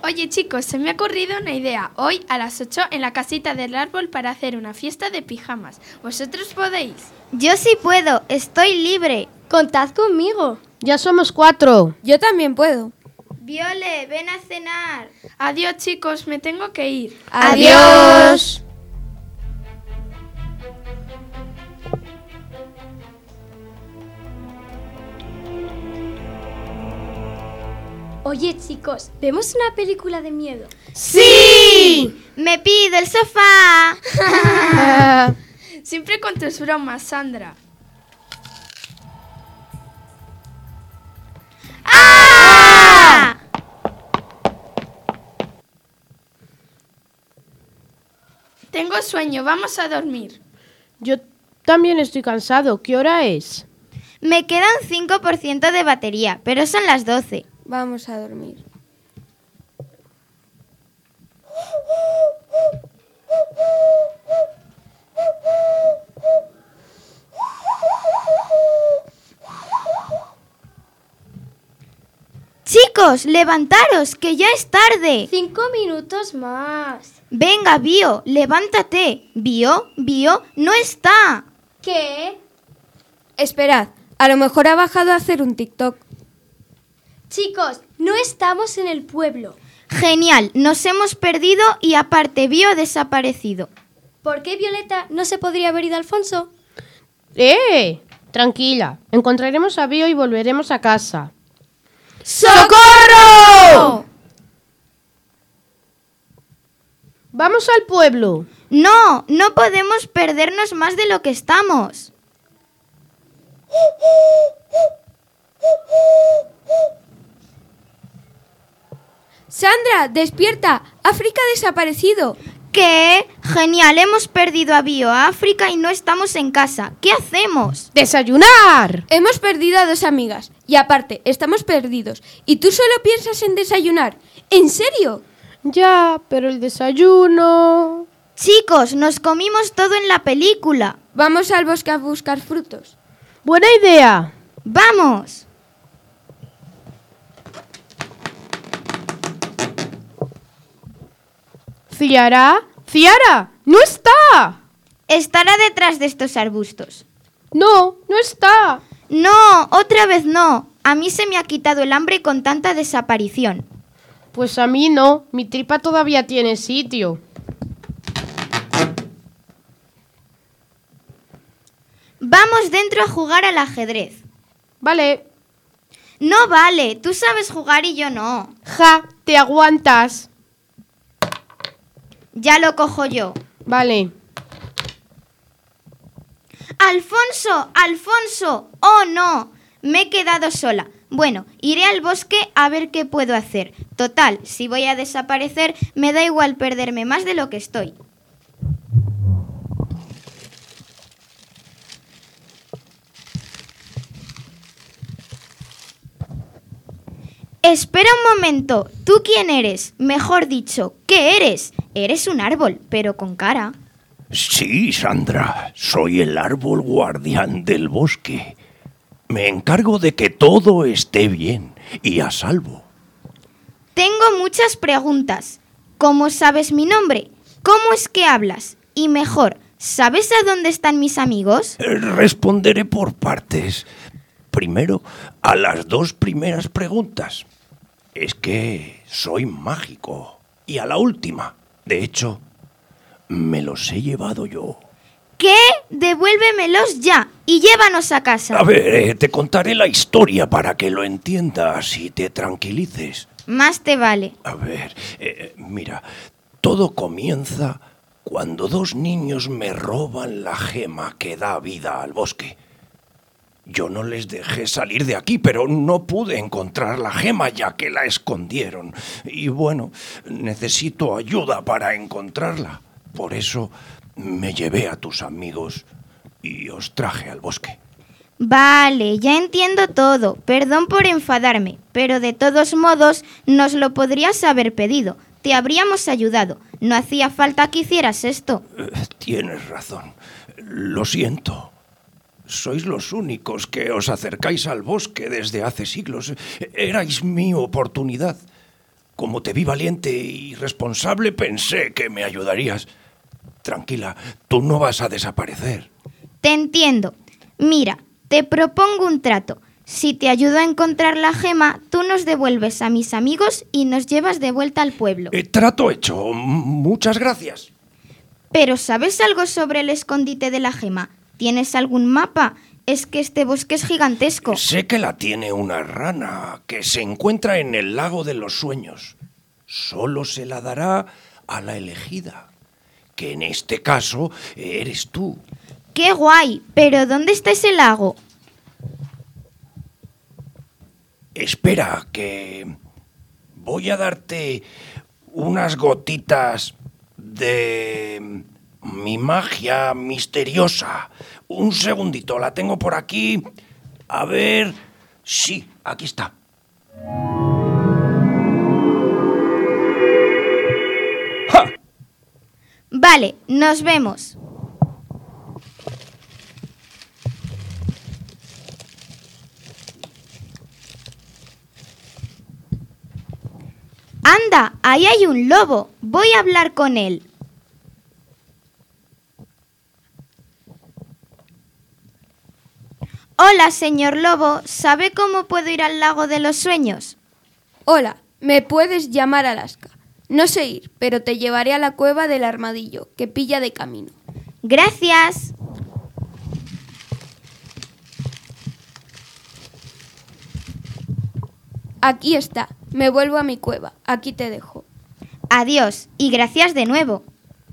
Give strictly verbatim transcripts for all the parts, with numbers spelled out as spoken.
Oye chicos, se me ha ocurrido una idea. Hoy a las ocho en la casita del árbol para hacer una fiesta de pijamas. ¿Vosotros podéis? Yo sí puedo, estoy libre. Contad conmigo. Ya somos cuatro. Yo también puedo. Viole, ven a cenar. Adiós chicos, me tengo que ir. Adiós. Oye chicos, ¿vemos una película de miedo? ¡Sí! Me pido el sofá. Ah, Siempre con tus bromas, Sandra. ¡Ah! Tengo sueño, vamos a dormir. yo también estoy cansado. ¿Qué hora es? Me queda un cinco por ciento de batería, pero son las doce. Vamos a dormir. Chicos, levantaros, que ya es tarde. Cinco minutos más. Venga, Bio, levántate. Bio, Bio, no está. ¿Qué? Esperad, a lo mejor ha bajado a hacer un TikTok. Chicos, no estamos en el pueblo. Genial, nos hemos perdido y aparte Bio ha desaparecido. ¿Por qué Violeta no se podría haber ido a Alfonso? ¡Eh! Tranquila. Encontraremos a Bio y volveremos a casa. ¡Socorro! ¡Vamos al pueblo! No, no podemos perdernos más de lo que estamos. Sandra, despierta. África ha desaparecido. ¿Qué? Genial, hemos perdido a Bio, a África y no estamos en casa. ¿Qué hacemos? ¡Desayunar! Hemos perdido a dos amigas. Y aparte, estamos perdidos. Y tú solo piensas en desayunar. ¿En serio? Ya, pero el desayuno... Chicos, nos comimos todo en la película. Vamos al bosque a buscar frutos. ¡Buena idea! ¡Vamos! ¿Ciara? ¡Ciara! ¡No está! Estará detrás de estos arbustos. No, no está. No, otra vez no. A mí se me ha quitado el hambre con tanta desaparición. Pues a mí no. Mi tripa todavía tiene sitio. Vamos dentro a jugar al ajedrez. Vale. No vale, tú sabes jugar y yo no. Ja, te aguantas. Ya lo cojo yo. Vale. ¡Alfonso! ¡Alfonso! ¡Oh, no! Me he quedado sola. Bueno, iré al bosque a ver qué puedo hacer. Total, si voy a desaparecer, me da igual perderme más de lo que estoy. Espera un momento. ¿Tú quién eres? Mejor dicho, ¿qué eres? Eres un árbol, pero con cara. Sí, Sandra, soy el árbol guardián del bosque. Me encargo de que todo esté bien y a salvo. Tengo muchas preguntas. ¿Cómo sabes mi nombre? ¿Cómo es que hablas? Y mejor, ¿sabes a dónde están mis amigos? Eh, Responderé por partes. Primero, a las dos primeras preguntas. Es que soy mágico. Y a la última, de hecho, me los he llevado yo. ¿Qué? Devuélvemelos ya y llévanos a casa. A ver, eh, te contaré la historia para que lo entiendas y te tranquilices. Más te vale. A ver, eh, mira, todo comienza cuando dos niños me roban la gema que da vida al bosque. Yo no les dejé salir de aquí, pero no pude encontrar la gema ya que la escondieron. Y bueno, necesito ayuda para encontrarla. Por eso me llevé a tus amigos y os traje al bosque. Vale, ya entiendo todo. Perdón por enfadarme, pero de todos modos nos lo podrías haber pedido. Te habríamos ayudado. No hacía falta que hicieras esto. Eh, tienes razón. Lo siento. Sois los únicos que os acercáis al bosque desde hace siglos. Erais mi oportunidad. como te vi valiente y responsable, pensé que me ayudarías. Tranquila, tú no vas a desaparecer. Te entiendo. Mira, te propongo un trato. Si te ayudo a encontrar la gema, tú nos devuelves a mis amigos y nos llevas de vuelta al pueblo. Eh, trato hecho. M- muchas gracias. Pero ¿sabes algo sobre el escondite de la gema? ¿Tienes algún mapa? Es que este bosque es gigantesco. Sé que la tiene una rana que se encuentra en el lago de los sueños. Solo se la dará a la elegida, que en este caso eres tú. ¡Qué guay! ¿Pero dónde está ese lago? Espera, que voy a darte unas gotitas de mi magia misteriosa. Un segundito, la tengo por aquí. A ver... Sí, aquí está. ¡Ja! Vale, nos vemos. ¡Anda! Ahí hay un lobo. Voy a hablar con él. Hola, señor lobo. ¿Sabe cómo puedo ir al lago de los sueños? Hola, me puedes llamar Alaska. No sé ir, pero te llevaré a la cueva del armadillo, que pilla de camino. Gracias. Aquí está. Me vuelvo a mi cueva. Aquí te dejo. Adiós y gracias de nuevo.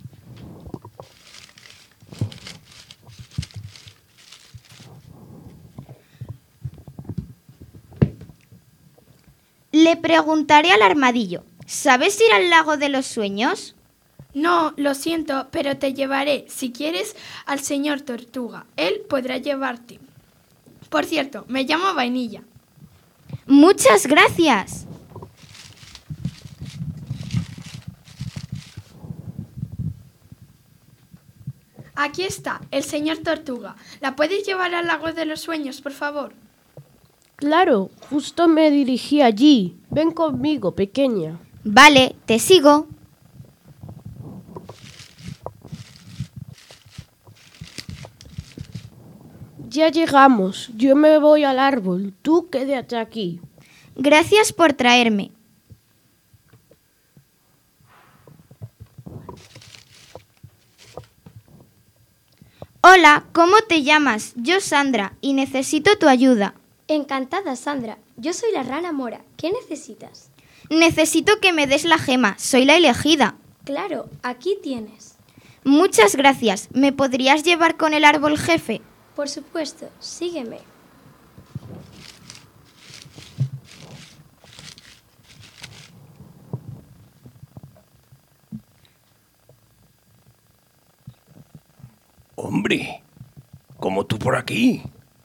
Le preguntaré al armadillo, ¿sabes ir al lago de los sueños? No, lo siento, pero te llevaré, si quieres, al señor Tortuga. Él podrá llevarte. Por cierto, me llamo Vainilla. Muchas gracias. Aquí está, el señor Tortuga. ¿La puedes llevar al lago de los sueños, por favor? Claro, justo me dirigí allí. Ven conmigo, pequeña. Vale, te sigo. Ya llegamos. Yo me voy al árbol. Tú quédate aquí. Gracias por traerme. Hola, ¿cómo te llamas? Yo Sandra y necesito tu ayuda. Encantada, Sandra. Yo soy la rana Mora. ¿Qué necesitas? Necesito que me des la gema. Soy la elegida. Claro, aquí tienes. Muchas gracias. ¿Me podrías llevar con el árbol jefe? Por supuesto, sígueme. Hombre, ¿cómo tú por aquí?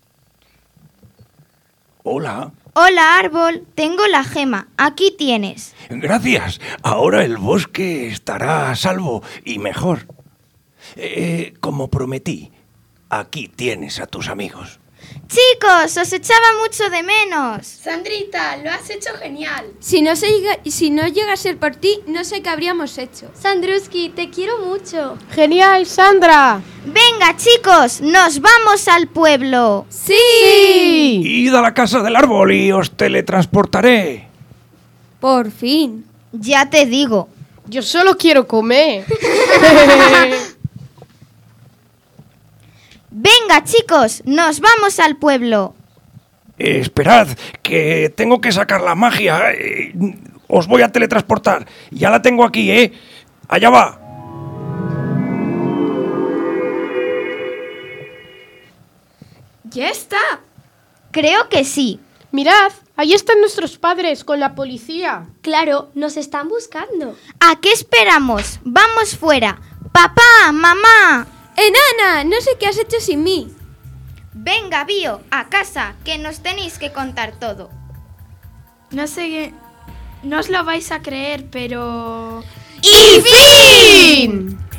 Hola. Hola, árbol. Tengo la gema. Aquí tienes. Gracias. Ahora el bosque estará a salvo y mejor. Eh, como prometí, aquí tienes a tus amigos. Chicos, os echaba mucho de menos. Sandrita, lo has hecho genial. Si no, se llega, si no llega a ser por ti, no sé qué habríamos hecho. Sandruski, te quiero mucho. ¡Genial, Sandra! Venga, chicos, nos vamos al pueblo. ¡Sí! Id a la casa del árbol y os teletransportaré. Por fin. Ya te digo. Yo solo quiero comer. Venga, chicos, nos vamos al pueblo. Eh, esperad, que tengo que sacar la magia. Eh, os voy a teletransportar. Ya la tengo aquí, ¿eh? Allá va. ¡Ya está! Creo que sí. Mirad, ahí están nuestros padres con la policía. Claro, nos están buscando. ¿A qué esperamos? Vamos fuera. Papá, mamá. ¡Enana! No sé qué has hecho sin mí. Venga, Bío, a casa, que nos tenéis que contar todo. No sé, no os lo vais a creer, pero... ¡Y fin!